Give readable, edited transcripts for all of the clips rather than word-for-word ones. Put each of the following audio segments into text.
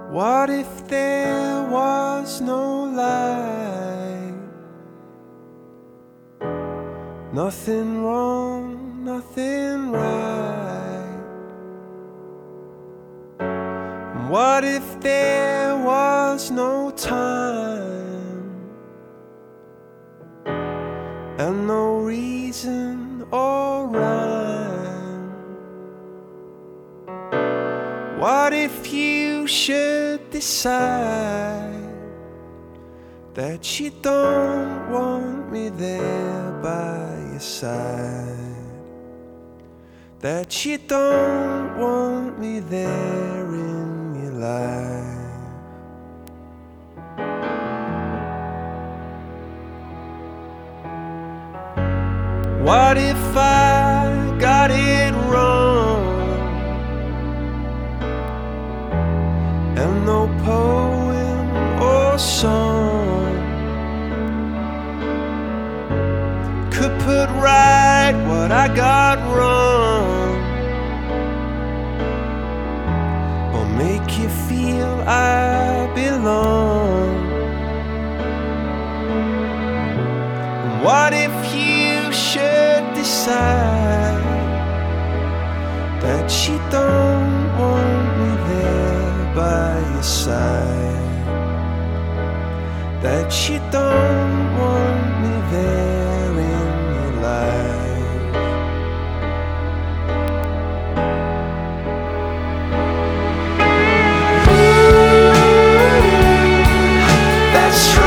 What if there was no light? Nothing wrong, nothing right. And what if there was no time and no reason or rhyme? What if you should decide that you don't want me there by your side, that you don't want me there in your life? What if I got it wrong and no poem or song could put right what I got wrong, or make you feel I belong? And what if you should decide that you don't want me there by your side, that you don't want me there in your life? That's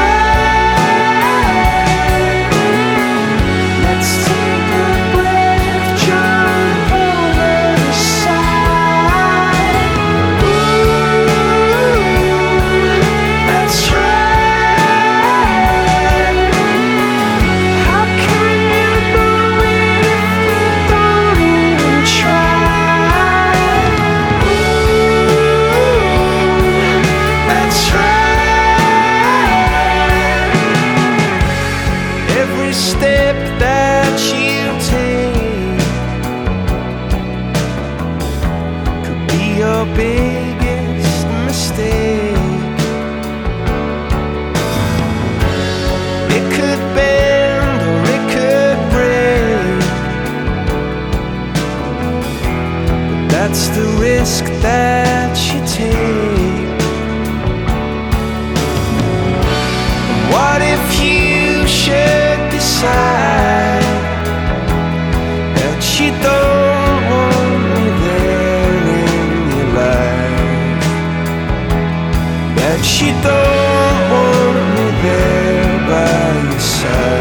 right. Let's take a breath, jump over the side. That's right. How can you know it if you don't even try? That's right. Every step that you take could be your biggest mistake. It could bend or it could break, but that's the risk that you take. What if you should decide that you don't want me there in your life, that you don't want me there by your side?